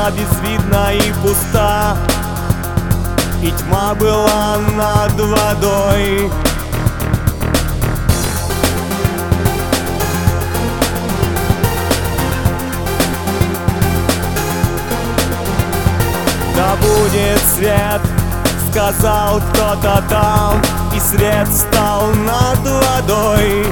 была безвидна и пуста, и тьма была над водой. Да будет свет, сказал кто-то там, и свет встал над водой.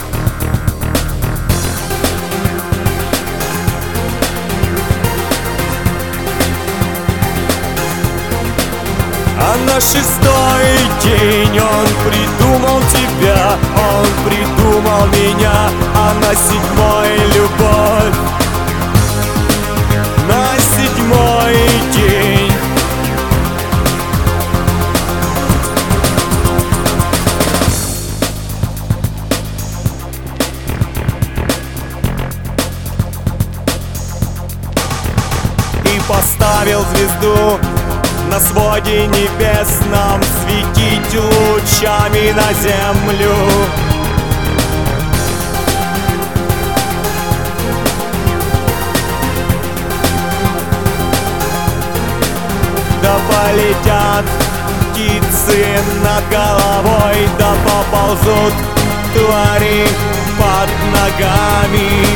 А на шестой день он придумал тебя, он придумал меня, а на седьмой любовь. На седьмой день и поставил звезду на своде небесном, светить лучами на землю. Да полетят птицы над головой, да поползут твари под ногами.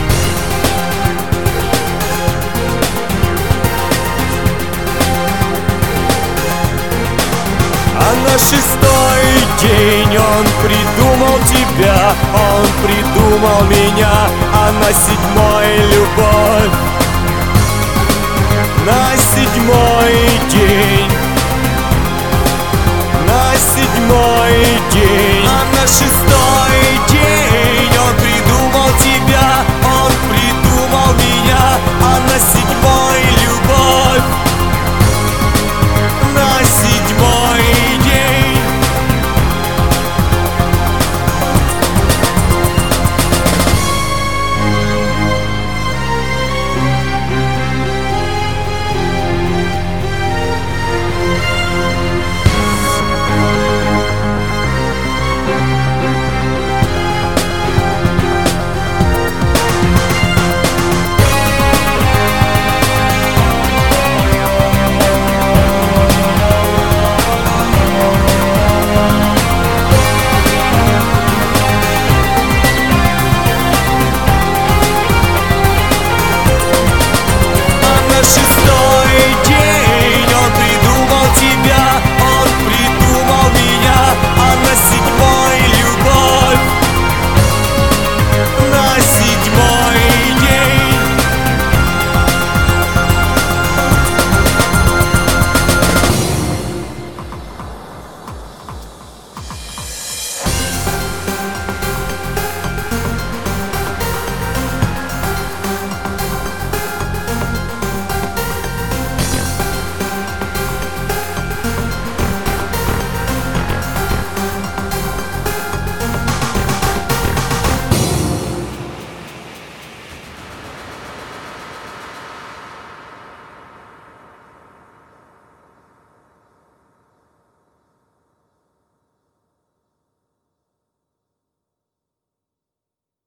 А на шестой день он придумал тебя, он придумал меня, а на седьмой любовь. На седьмой день, на седьмой день, а на шестой